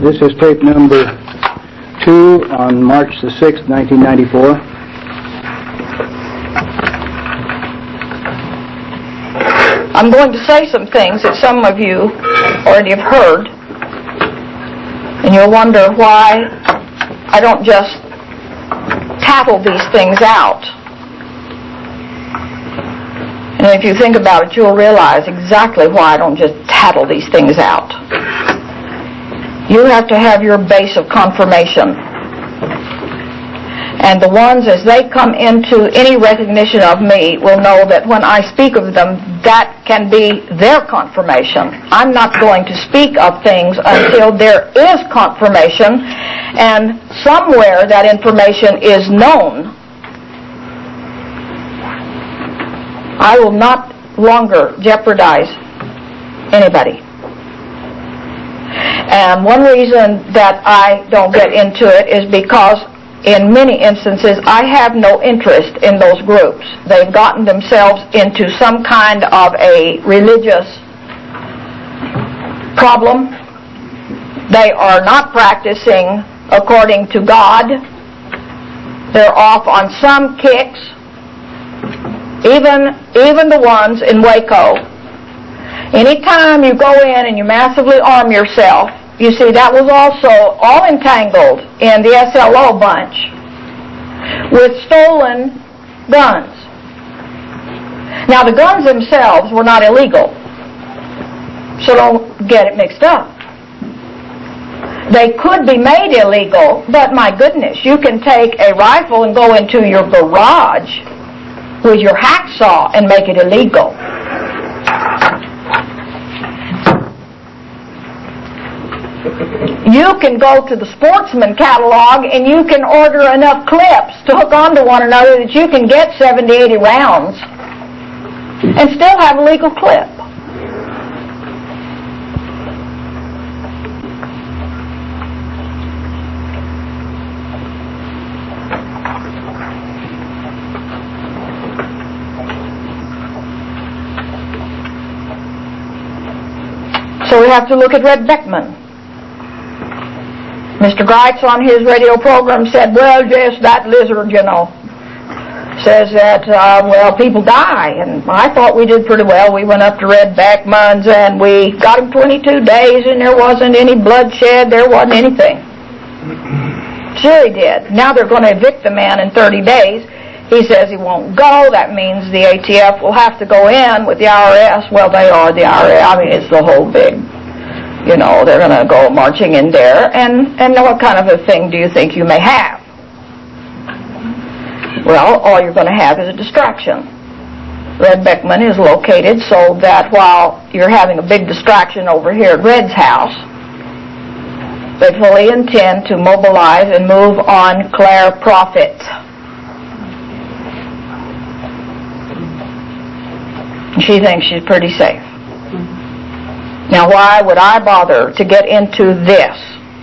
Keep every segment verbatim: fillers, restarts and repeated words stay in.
This is tape number two on March the sixth, nineteen ninety-four. I'm going to say some things that some of you already have heard, and you'll wonder why I don't just tattle these things out. And if you think about it, you'll realize exactly why I don't just tattle these things out. You have to have your base of confirmation. And the ones, as they come into any recognition of me, will know that when I speak of them, that can be their confirmation. I'm not going to speak of things until there is confirmation, and somewhere that information is known. I will not longer jeopardize anybody. And one reason that I don't get into it is because in many instances I have no interest in those groups. They've gotten themselves into some kind of a religious problem. They are not practicing according to God. They're off on some kicks. Even, even the ones in Waco. Anytime you go in and you massively arm yourself, you see that was also all entangled in the S L O bunch with stolen guns. Now the guns themselves were not illegal, so don't get it mixed up. They could be made illegal, but my goodness, you can take a rifle and go into your garage with your hacksaw and make it illegal. You can go to the Sportsman catalog and you can order enough clips to hook onto one another that you can get seventy, eighty rounds and still have a legal clip. So we have to look at Red Beckman. Mister Greitz on his radio program said, well, yes, that lizard, you know, says that, uh, well, people die. And I thought we did pretty well. We went up to Red Beckman's and we got him twenty-two days and there wasn't any bloodshed. There wasn't anything. Sure he did. Now they're going to evict the man in thirty days. He says he won't go. That means the A T F will have to go in with the I R S. Well, they are the I R S. I mean, it's the whole big, you know, they're going to go marching in there. And, and what kind of a thing do you think you may have? Well, all you're going to have is a distraction. Red Beckman is located so that while you're having a big distraction over here at Red's house, they fully intend to mobilize and move on Claire Prophet. She thinks she's pretty safe. Now, why would I bother to get into this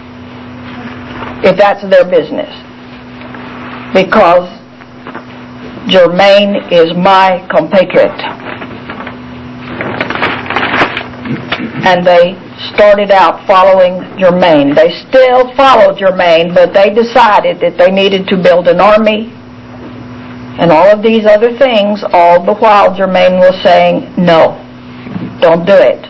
if that's their business? Because Germain is my compatriot. And they started out following Germain. They still follow Germain, but they decided that they needed to build an army and all of these other things, all the while Germain was saying, no, don't do it.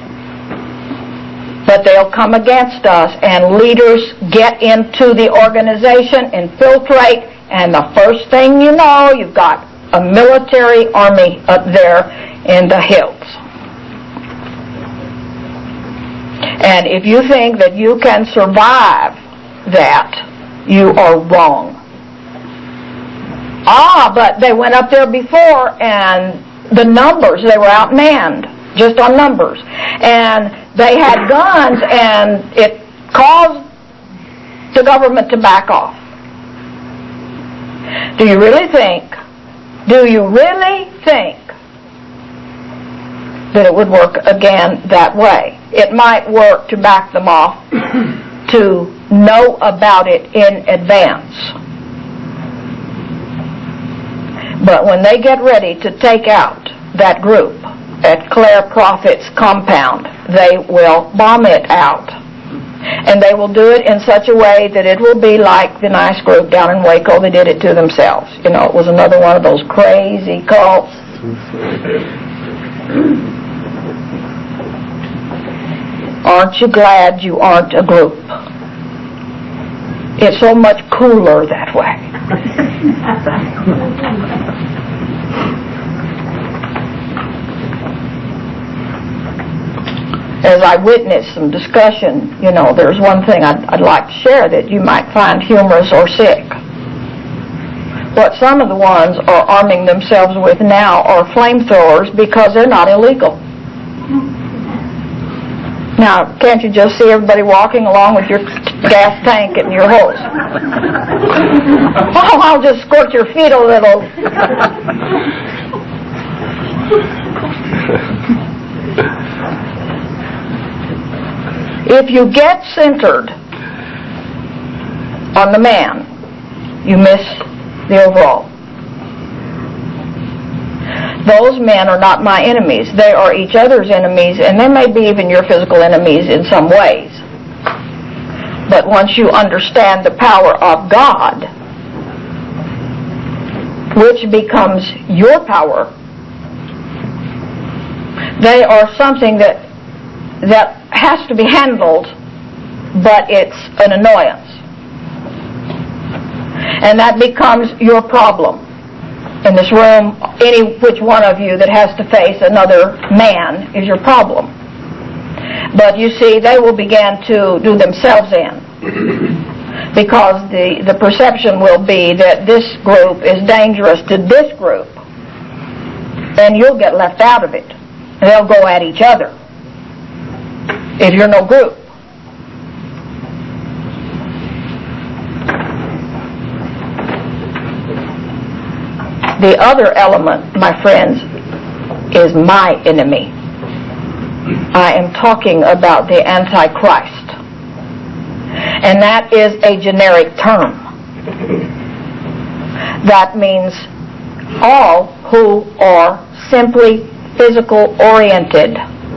But they'll come against us, and leaders get into the organization, infiltrate, and the first thing you know, you've got a military army up there in the hills. And if you think that you can survive that, you are wrong. Ah, but they went up there before, and the numbers, they were outmanned, just on numbers. And they had guns, and it caused the government to back off. Do you really think, do you really think that it would work again that way? It might work to back them off, to know about it in advance. But when they get ready to take out that group at Claire Prophet's compound, they will bomb it out. And they will do it in such a way that it will be like the nice group down in Waco. They did it to themselves. You know, it was another one of those crazy cults. Aren't you glad you aren't a group? It's so much cooler that way. As I witnessed some discussion, you know, there's one thing I'd, I'd like to share that you might find humorous or sick. What some of the ones are arming themselves with now are flamethrowers because they're not illegal. Now, can't you just see everybody walking along with your gas tank and your hose? Oh, I'll just squirt your feet a little. If you get centered on the man, you miss the overall. Those men are not my enemies. They are each other's enemies, and they may be even your physical enemies in some ways. But once you understand the power of God, which becomes your power, they are something that that has to be handled, but it's an annoyance. And that becomes your problem. In this room, any which one of you that has to face another man is your problem. But you see, they will begin to do themselves in, because the, the perception will be that this group is dangerous to this group, and you'll get left out of it. And they'll go at each other if you're no group. The other element, my friends, is my enemy. I am talking about the Antichrist. And that is a generic term. That means all who are simply physical oriented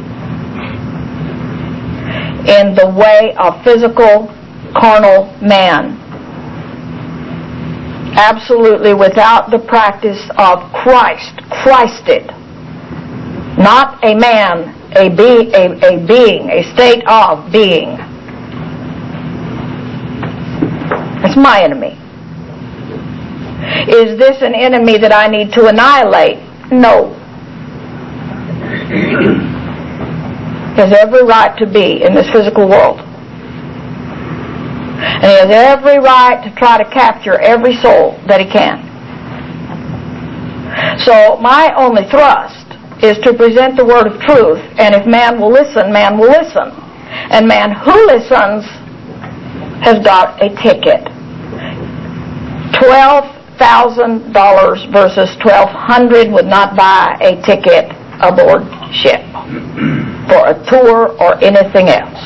in the way of physical, carnal man. Absolutely without the practice of Christ, Christed. Not a man, a, be, a, a being, a state of being. It's my enemy. Is this an enemy that I need to annihilate? No. He has every right to be in this physical world. And he has every right to try to capture every soul that he can. So my only thrust is to present the word of truth, and if man will listen, man will listen. And man who listens has got a ticket. Twelve thousand dollars versus twelve hundred would not buy a ticket aboard ship for a tour or anything else.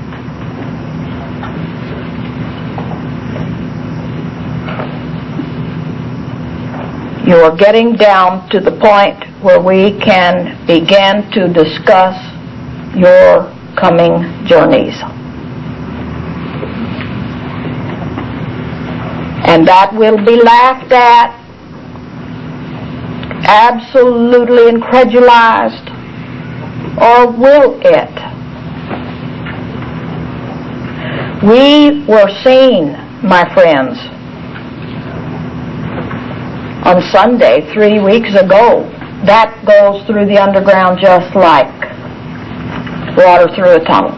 You are getting down to the point where we can begin to discuss your coming journeys. And that will be laughed at, absolutely incredulized, or will it? We were seen, my friends, on Sunday three weeks ago. That goes through the underground just like water through a tunnel.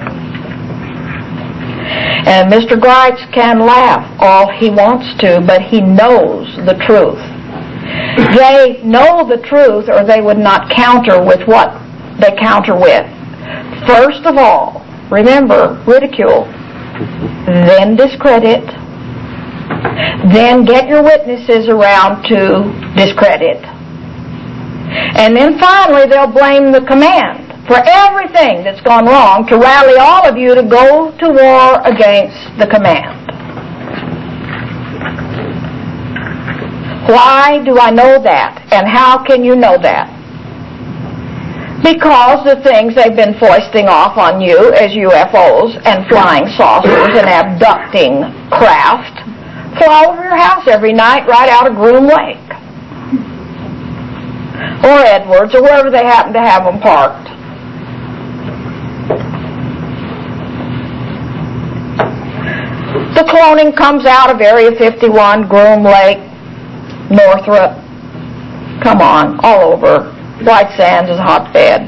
And Mister Greitz can laugh all he wants to, but he knows the truth. They know the truth, or they would not counter with what they counter with. First of all, remember, ridicule, then discredit, then get your witnesses around to discredit. And then finally they'll blame the command for everything that's gone wrong to rally all of you to go to war against the command. Why do I know that? And how can you know that? Because the things they've been foisting off on you as U F Os and flying saucers and abducting craft fly over your house every night right out of Groom Lake or Edwards or wherever they happen to have them parked. The cloning comes out of Area fifty-one, Groom Lake, Northrop, come on, all over. White Sands is a hotbed.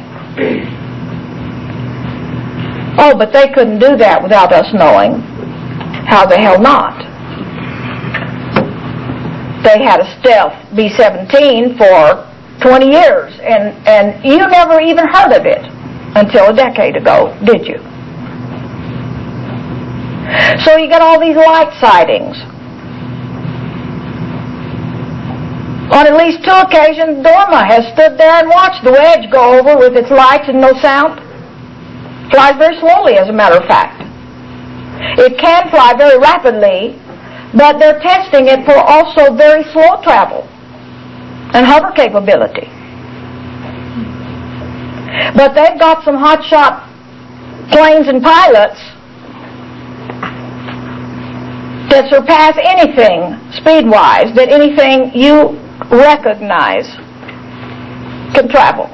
Oh, but they couldn't do that without us knowing. How the hell not? They had a stealth B seventeen for twenty years, and, and you never even heard of it until a decade ago, did you? So you get all these light sightings. On at least two occasions, Dorma has stood there and watched the wedge go over with its lights and no sound. Flies very slowly, as a matter of fact. It can fly very rapidly, but they're testing it for also very slow travel and hover capability. But they've got some hotshot planes and pilots that surpass anything speed-wise, that anything you recognize can travel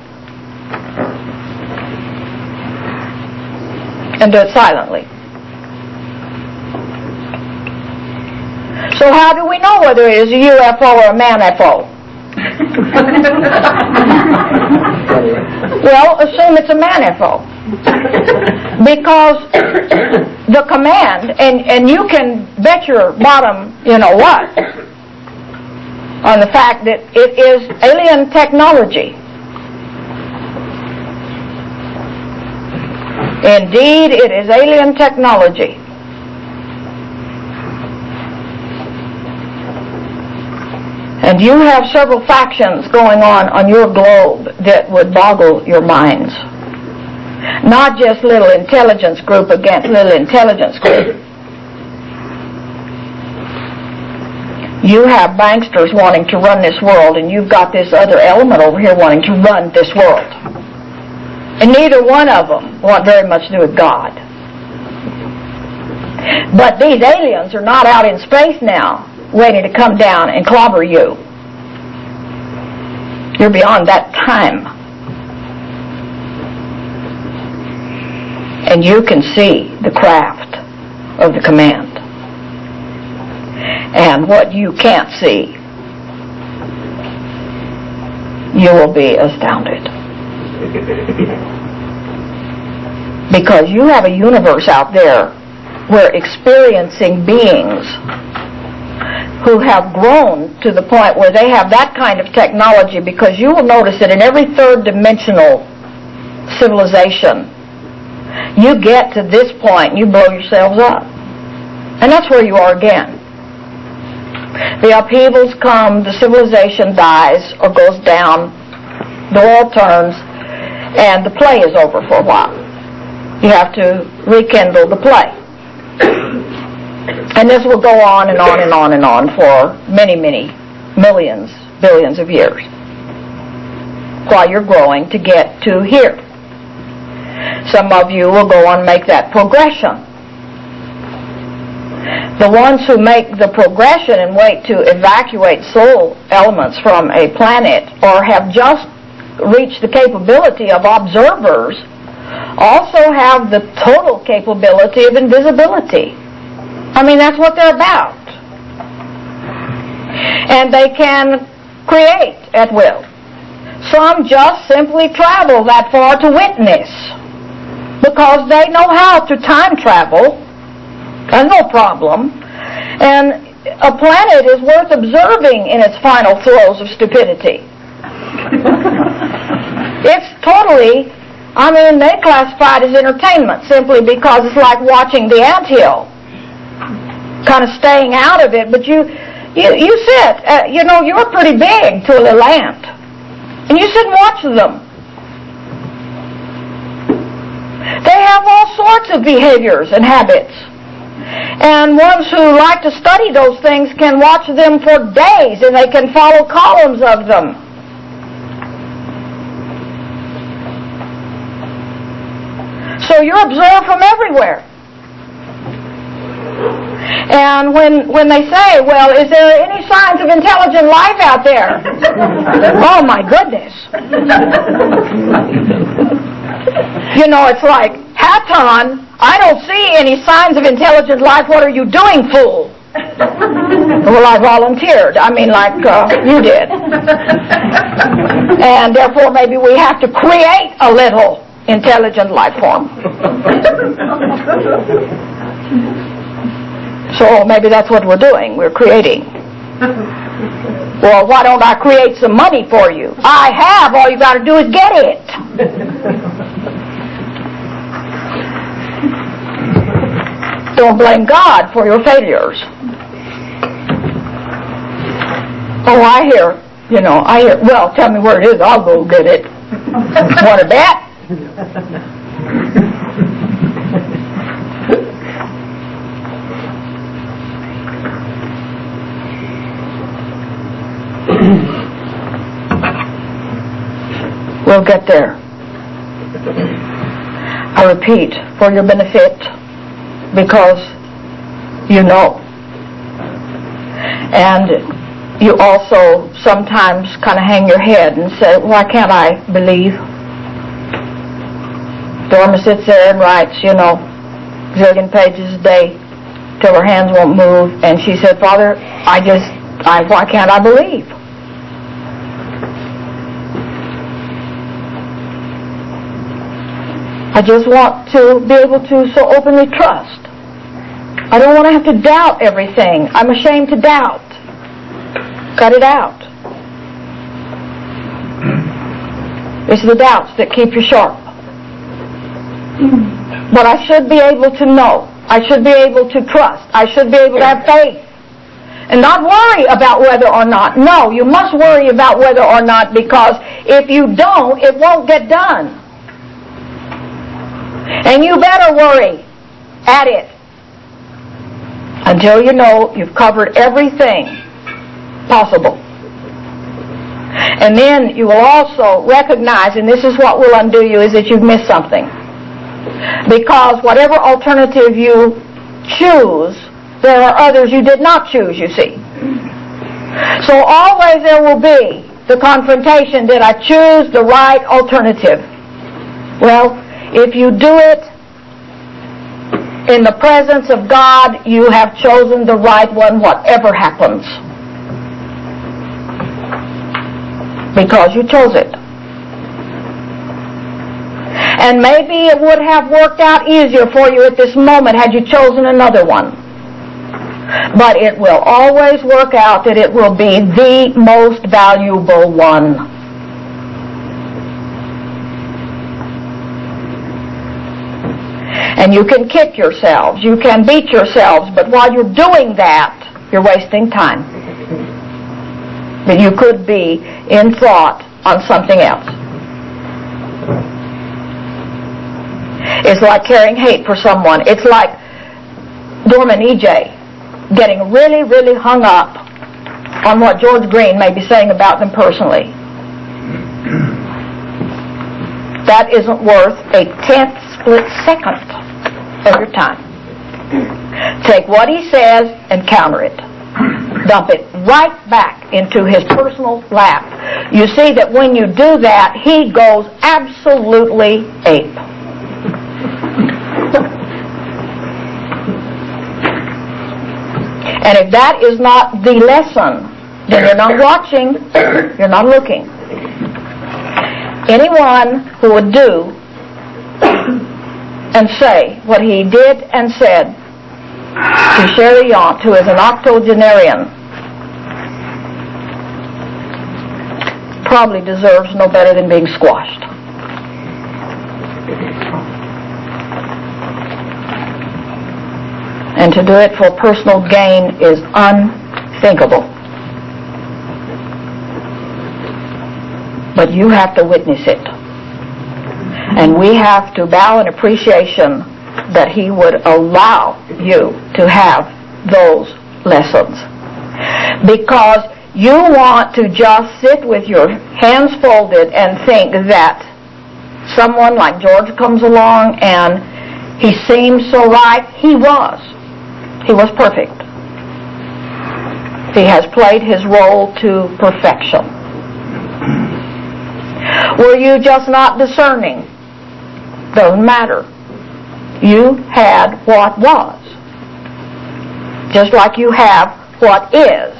and do it silently. So how do we know whether it is a U F O or a man F O? Well, assume it's a man F O. Because the command, and, and you can bet your bottom, you know what, on the fact that it is alien technology. Indeed, it is alien technology. And you have several factions going on on your globe that would boggle your minds. Not just little intelligence group against little intelligence group. You have banksters wanting to run this world, and you've got this other element over here wanting to run this world. And neither one of them want very much to do with God. But these aliens are not out in space now, waiting to come down and clobber you. You're beyond that time. And you can see the craft of the command. And what you can't see, you will be astounded. Because you have a universe out there where experiencing beings who have grown to the point where they have that kind of technology, because you will notice that in every third dimensional civilization, you get to this point and you blow yourselves up. And that's where you are again. The upheavals come, the civilization dies or goes down, the world turns, and the play is over for a while. You have to rekindle the play. And this will go on and on and on and on for many, many millions, billions of years while you're growing to get to here. Some of you will go on and make that progression. The ones who make the progression and wait to evacuate soul elements from a planet or have just reached the capability of observers also have the total capability of invisibility. I mean, that's what they're about. And they can create at will. Some just simply travel that far to witness because they know how to time travel. That's no problem. And a planet is worth observing in its final throes of stupidity. It's totally, I mean, they classify it as entertainment simply because it's like watching the anthill. Kind of staying out of it, but you you, you sit, uh, you know, you're pretty big to a little ant. And you sit and watch them. They have all sorts of behaviors and habits. And ones who like to study those things can watch them for days, and they can follow columns of them. So you're observed from everywhere. And when when they say, well, is there any signs of intelligent life out there? Oh, my goodness. You know, it's like, Hatton, I don't see any signs of intelligent life. What are you doing, fool? Well, I volunteered. I mean, like uh, you did. And therefore, maybe we have to create a little intelligent life form. So maybe that's what we're doing. We're creating. Well, why don't I create some money for you? I have. All you got to do is get it. Don't blame God for your failures. Oh, I hear, you know, I hear, well, tell me where it is. I'll go get it. Want to bet? We'll get there. I repeat, for your benefit, because you know. And you also sometimes kind of hang your head and say, why can't I believe? Dorma sits there and writes, you know, zillion pages a day till her hands won't move. And she said, Father, I just, I, why can't I believe? I just want to be able to so openly trust. I don't want to have to doubt everything. I'm ashamed to doubt. Cut it out. It's the doubts that keep you sharp. But I should be able to know. I should be able to trust. I should be able to have faith. And not worry about whether or not. No, you must worry about whether or not, because if you don't, it won't get done. And you better worry at it until you know you've covered everything possible. And then you will also recognize, and this is what will undo you, is that you've missed something. Because whatever alternative you choose, there are others you did not choose, you see. So always there will be the confrontation, did I choose the right alternative? Well, if you do it in the presence of God, you have chosen the right one, whatever happens. Because you chose it. And maybe it would have worked out easier for you at this moment had you chosen another one. But it will always work out that it will be the most valuable one. And you can kick yourselves, you can beat yourselves, but while you're doing that, you're wasting time. But you could be in thought on something else. It's like carrying hate for someone. It's like Dorman E J getting really, really hung up on what George Green may be saying about them personally. That isn't worth a tenth split second of your time. Take what he says and counter it. Dump it right back into his personal lap. You see that when you do that, he goes absolutely ape. And if that is not the lesson, then you're not watching, you're not looking. Anyone who would do and say what he did and said to Chariot, who is an octogenarian, probably deserves no better than being squashed. And to do it for personal gain is unthinkable. But you have to witness it. And we have to bow in appreciation that he would allow you to have those lessons. Because you want to just sit with your hands folded and think that someone like George comes along and he seems so right, he was. He was perfect. He has played his role to perfection. Were you just not discerning? Doesn't matter. You had what was. Just like you have what is.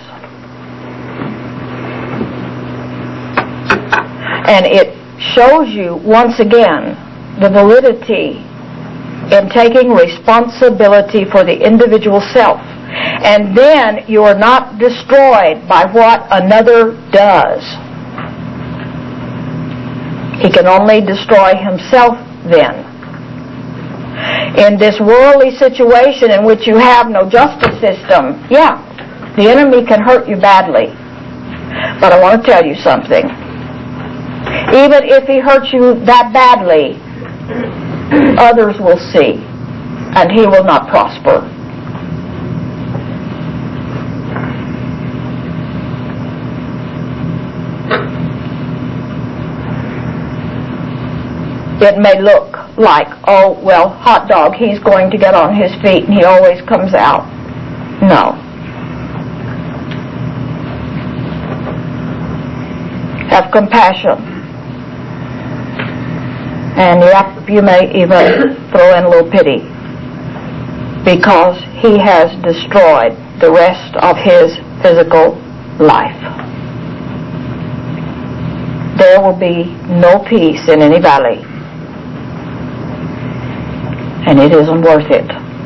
And it shows you once again the validity in taking responsibility for the individual self. And then you are not destroyed by what another does. He can only destroy himself then. In this worldly situation in which you have no justice system, yeah, the enemy can hurt you badly. But I want to tell you something. Even if he hurts you that badly, others will see, and he will not prosper. It may look like, oh, well, hot dog, he's going to get on his feet and he always comes out. No. Have compassion. And yep, you may even throw in a little pity, because he has destroyed the rest of his physical life. There will be no peace in any valley. And it isn't worth it.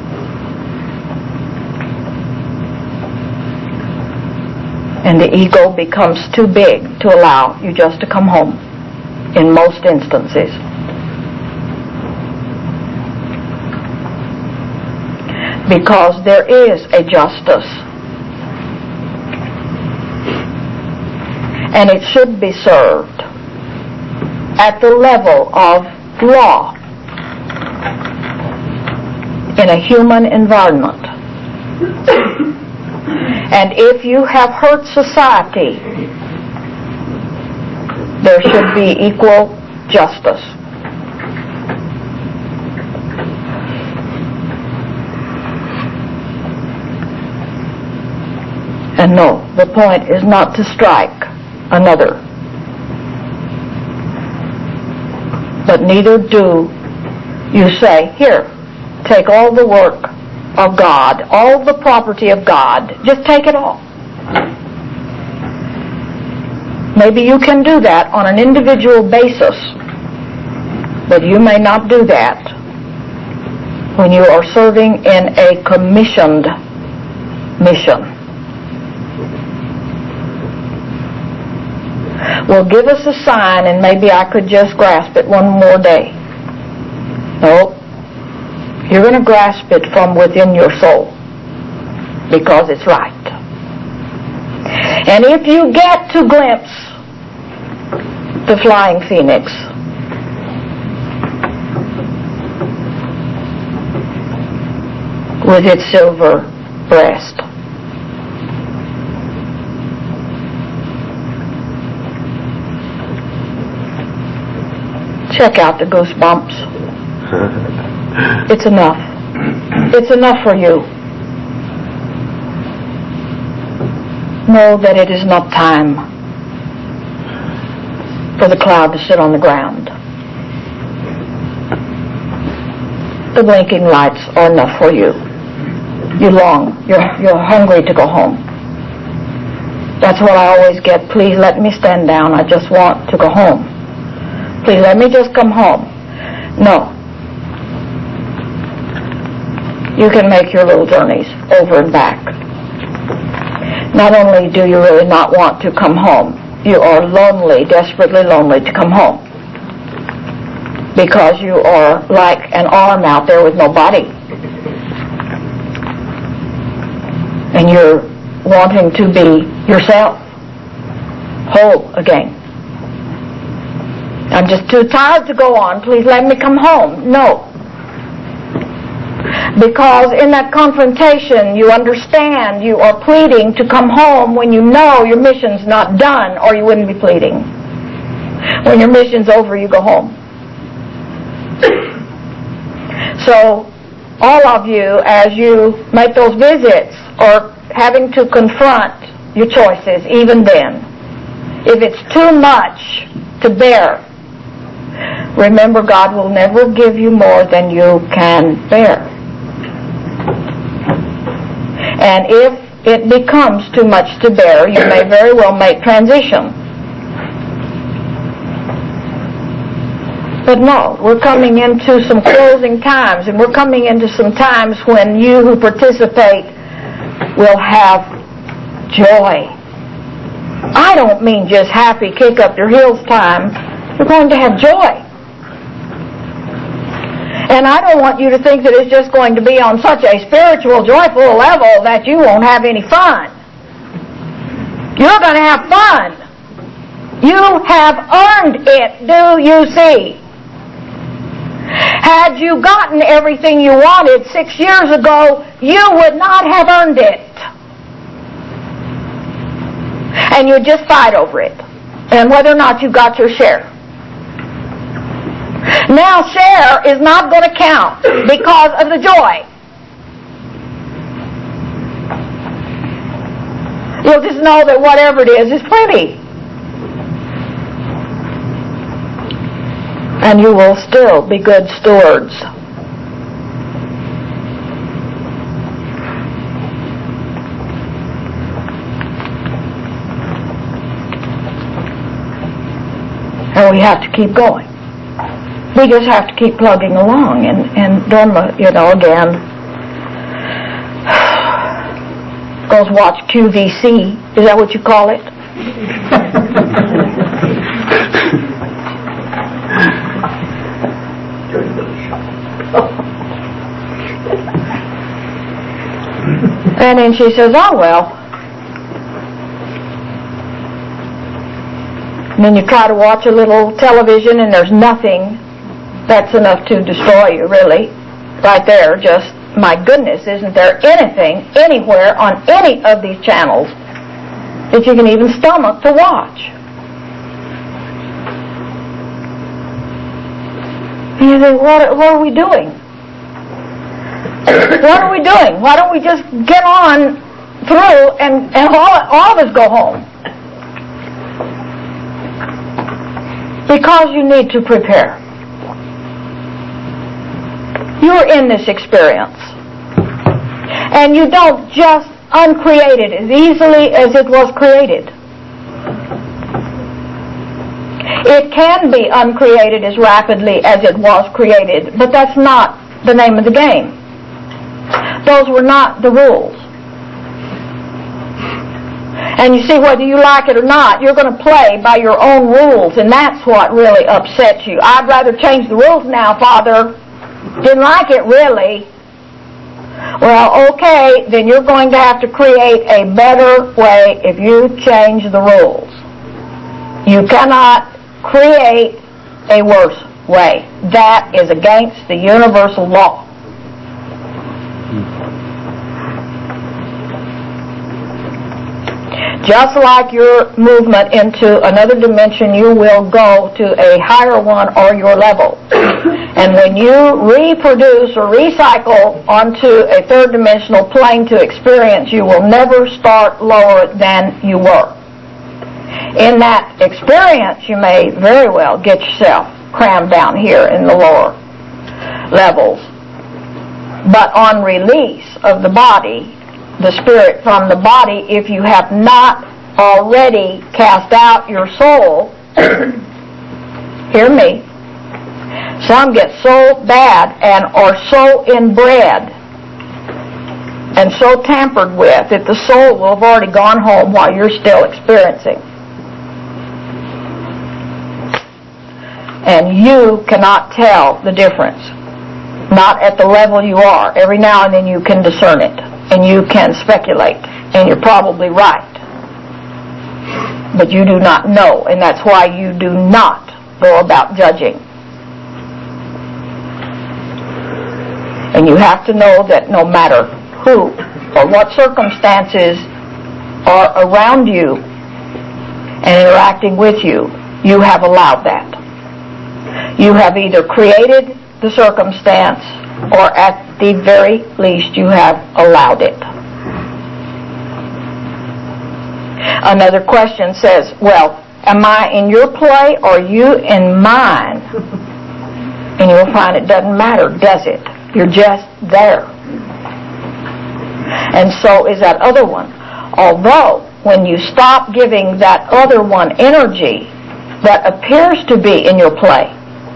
And the ego becomes too big to allow you just to come home in most instances. Because there is a justice. And it should be served at the level of law in a human environment. And if you have hurt society, there should be equal justice. And no, the point is not to strike another. But neither do you say, here, take all the work of God, all the property of God, just take it all. Maybe you can do that on an individual basis, but you may not do that when you are serving in a commissioned mission. Well, give us a sign and maybe I could just grasp it one more day. No. You're going to grasp it from within your soul because it's right. And if you get to glimpse the flying phoenix, with its silver breast, check out the goosebumps. It's enough. It's enough for you. Know that it is not time for the cloud to sit on the ground. The blinking lights are enough for you. You long, you're, you're hungry to go home. That's what I always get. Please let me stand down. I just want to go home. Please let me just come home. No. You can make your little journeys over and back. Not only do you really not want to come home, you are lonely, desperately lonely to come home. Because you are like an arm out there with no body. And you're wanting to be yourself, whole again. I'm just too tired to go on. Please let me come home. No. Because in that confrontation, you understand you are pleading to come home when you know your mission's not done, or you wouldn't be pleading. When your mission's over, you go home. So, all of you, as you make those visits, are having to confront your choices, even then. If it's too much to bear, remember, God will never give you more than you can bear. And if it becomes too much to bear, you may very well make transition. But no, we're coming into some closing times, and we're coming into some times when you who participate will have joy. I don't mean just happy, kick up your heels time. You're going to have joy. And I don't want you to think that it's just going to be on such a spiritual, joyful level that you won't have any fun. You're going to have fun. You have earned it, do you see? Had you gotten everything you wanted six years ago, you would not have earned it. And you'd just fight over it, and whether or not you got your share. Now share is not going to count because of the joy. You'll just know that whatever it is is plenty. And you will still be good stewards. And we have to keep going. We just have to keep plugging along. And, and Dorma, you know, again, goes watch Q V C. Is that what you call it? And then she says, oh, well. And then you try to watch a little television and there's nothing that's enough to destroy you, really. Right there, just, my goodness, isn't there anything, anywhere, on any of these channels that you can even stomach to watch? And you think, what, what are we doing? What are we doing? Why don't we just get on through and, and all, all of us go home? Because you need to prepare. You're in this experience. And you don't just uncreate it as easily as it was created. It can be uncreated as rapidly as it was created, but that's not the name of the game. Those were not the rules. And you see, whether you like it or not, you're going to play by your own rules, and that's what really upsets you. I'd rather change the rules now, Father. Didn't like it, really. Well, okay, then you're going to have to create a better way if you change the rules. You cannot create a worse way. That is against the universal law. Just like your movement into another dimension, you will go to a higher one or your level. And when you reproduce or recycle onto a third dimensional plane to experience, you will never start lower than you were. In that experience, you may very well get yourself crammed down here in the lower levels. But on release of the body, the spirit from the body, if you have not already cast out your soul, hear me, some get so bad and are so inbred and so tampered with that the soul will have already gone home while you're still experiencing. And you cannot tell the difference. Not at the level you are. Every now and then you can discern it. And you can speculate, and you're probably right. But you do not know, and that's why you do not go about judging. And you have to know that no matter who or what circumstances are around you and interacting with you, you have allowed that. You have either created the circumstance, or at the very least you have allowed it. Another question says, well, am I in your play or you in mine? And you'll find it doesn't matter, does it? You're just there. And so is that other one. Although, when you stop giving that other one energy that appears to be in your play,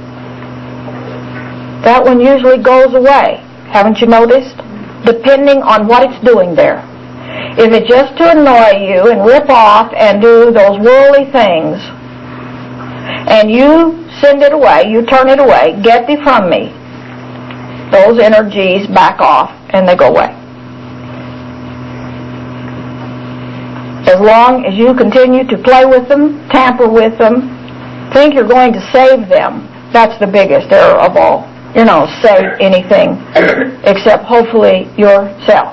that one usually goes away. Haven't you noticed? Depending on what it's doing there. If it's just to annoy you and rip off and do those worldly things, and you send it away, you turn it away, get thee from me, those energies back off and they go away. As long as you continue to play with them, tamper with them, think you're going to save them, that's the biggest error of all. You know, save anything except hopefully yourself.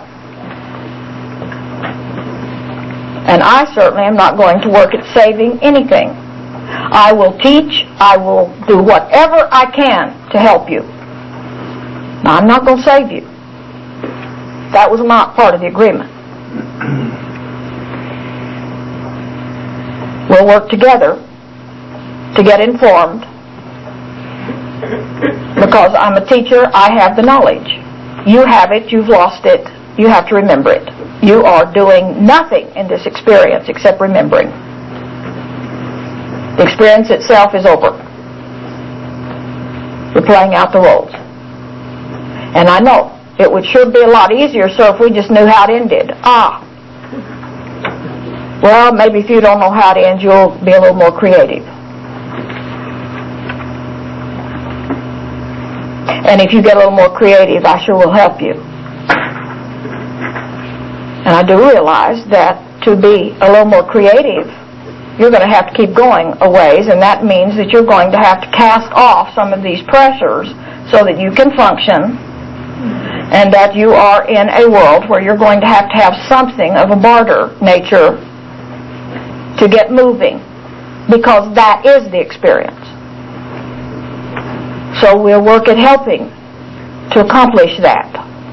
And I certainly am not going to work at saving anything. I will teach, I will do whatever I can to help you. Now, I'm not going to save you. That was not part of the agreement. We'll work together to get informed. Because I'm a teacher, I have the knowledge. You have it, you've lost it, you have to remember it. You are doing nothing in this experience except remembering. The experience itself is over. You're playing out the roles. And I know, it would sure be a lot easier, so if we just knew how it ended. Ah. Well, maybe if you don't know how it ends, you'll be a little more creative. And if you get a little more creative, I sure will help you. And I do realize that to be a little more creative, you're going to have to keep going a ways, and that means that you're going to have to cast off some of these pressures so that you can function, and that you are in a world where you're going to have to have something of a barter nature to get moving, because that is the experience. So we'll work at helping to accomplish that.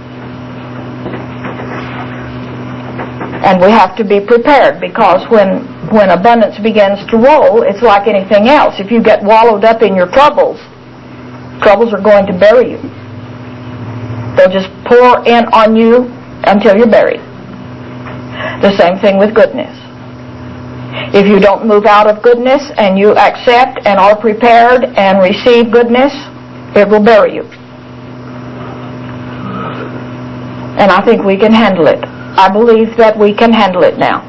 And we have to be prepared, because when, when abundance begins to roll, it's like anything else. If you get wallowed up in your troubles, troubles are going to bury you. They'll just pour in on you until you're buried. The same thing with goodness. If you don't move out of goodness and you accept and are prepared and receive goodness, it will bury you. And I think we can handle it. I believe that we can handle it now.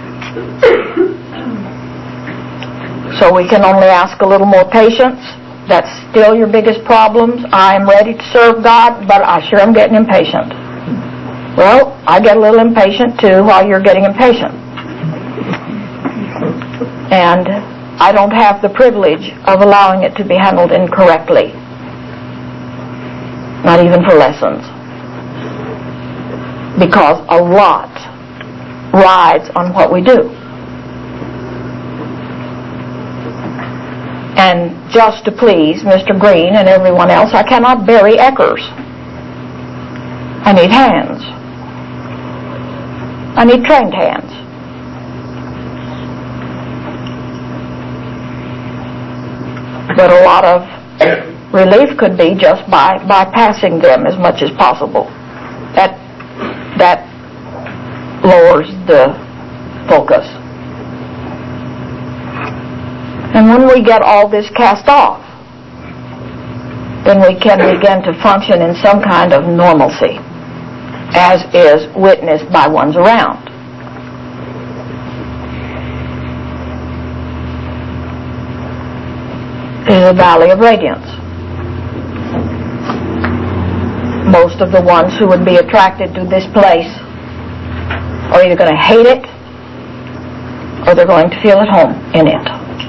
So we can only ask a little more patience. That's still your biggest problems. I am ready to serve God, but I sure am getting impatient. Well, I get a little impatient too while you're getting impatient. And I don't have the privilege of allowing it to be handled incorrectly. Not even for lessons. Because a lot rides on what we do. And just to please Mister Green and everyone else, I cannot bury Eckers. I need hands. I need trained hands. But a lot of relief could be just by bypassing them as much as possible. That that lowers the focus. And when we get all this cast off, then we can begin to function in some kind of normalcy, as is witnessed by ones around. It is a valley of radiance. Most of the ones who would be attracted to this place are either going to hate it or they're going to feel at home in it.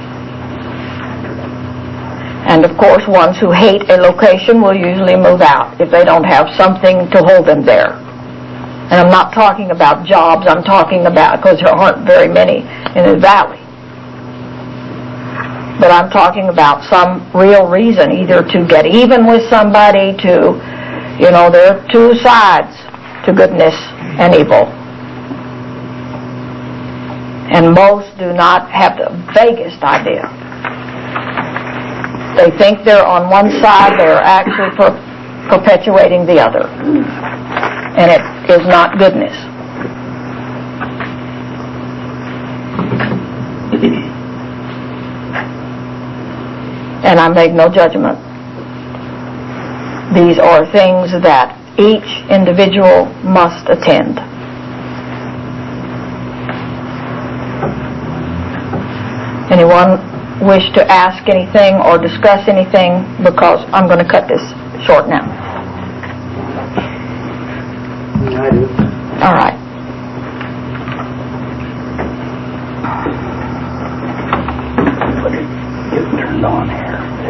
And of course, ones who hate a location will usually move out if they don't have something to hold them there. And I'm not talking about jobs, I'm talking about, because there aren't very many in the valley. But I'm talking about some real reason, either to get even with somebody, to, you know, there are two sides to goodness and evil. And most do not have the vaguest idea. They think they're on one side, they're actually per- perpetuating the other. And it is not goodness. And I make no judgment. These are things that each individual must attend. Anyone wish to ask anything or discuss anything? Because I'm going to cut this short now. I do. All right. Get it turned on here.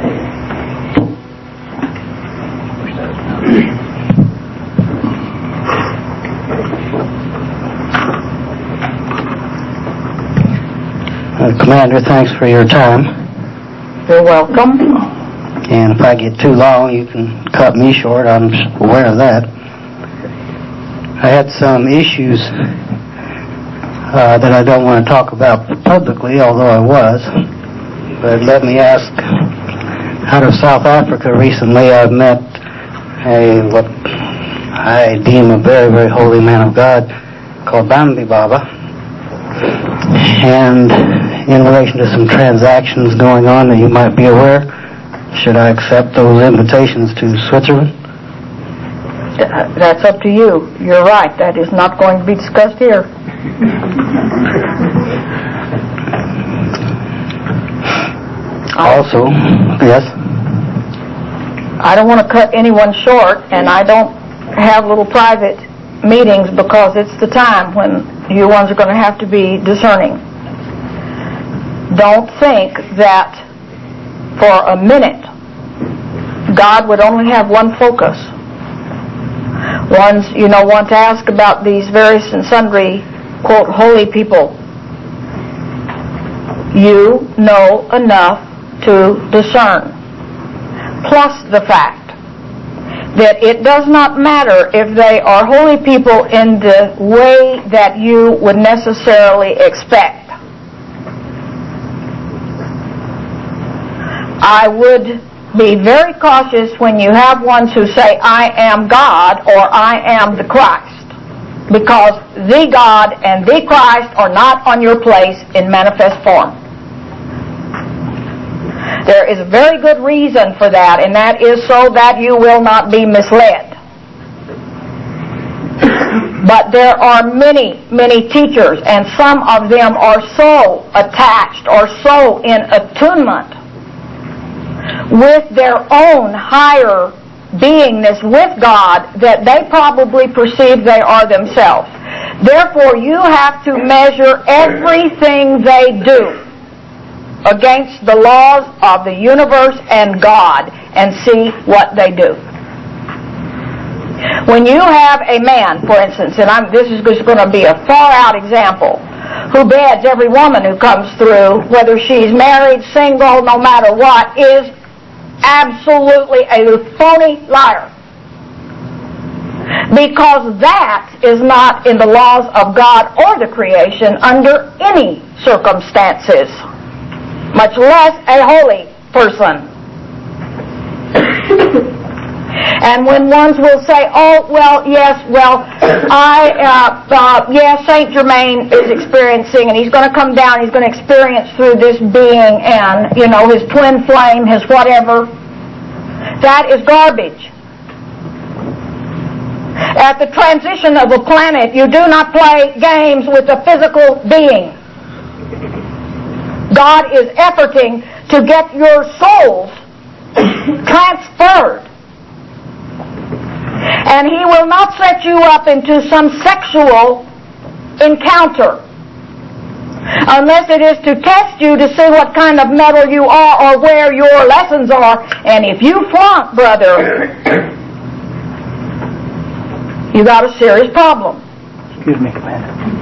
Uh, Commander, thanks for your time. You're welcome. And if I get too long, you can cut me short. I'm aware of that. I had some issues uh, that I don't want to talk about publicly, although I was. But let me ask, out of South Africa recently, I've met a, what I deem a very, very holy man of God called Bambi Baba. And in relation to some transactions going on that you might be aware, should I accept those invitations to Switzerland? That's up to you. You're right. That is not going to be discussed here. Also, yes? I don't want to cut anyone short, and I don't have little private meetings because it's the time when you ones are going to have to be discerning. Don't think that for a minute God would only have one focus. Ones, you know, want to ask about these various and sundry, quote, holy people. You know enough to discern. Plus the fact that it does not matter if they are holy people in the way that you would necessarily expect. I would be very cautious when you have ones who say, I am God or I am the Christ, because the God and the Christ are not on your place in manifest form. There is a very good reason for that, and that is so that you will not be misled. But there are many, many teachers, and some of them are so attached or so in attunement with their own higher beingness with God that they probably perceive they are themselves. Therefore, you have to measure everything they do against the laws of the universe and God and see what they do. When you have a man, for instance, and I'm, this is just going to be a far-out example, who beds every woman who comes through, whether she's married, single, no matter what, is absolutely a phony liar. Because that is not in the laws of God or the creation under any circumstances, much less a holy person. And when ones will say, oh, well, yes, well, I, uh, uh, yes, Saint Germain is experiencing, and he's going to come down, he's going to experience through this being, and, you know, his twin flame, his whatever. That is garbage. At the transition of a planet, you do not play games with a physical being. God is efforting to get your souls transferred. And He will not set you up into some sexual encounter unless it is to test you to see what kind of metal you are or where your lessons are. And if you flunk, brother, you got a serious problem. Excuse me, Commander.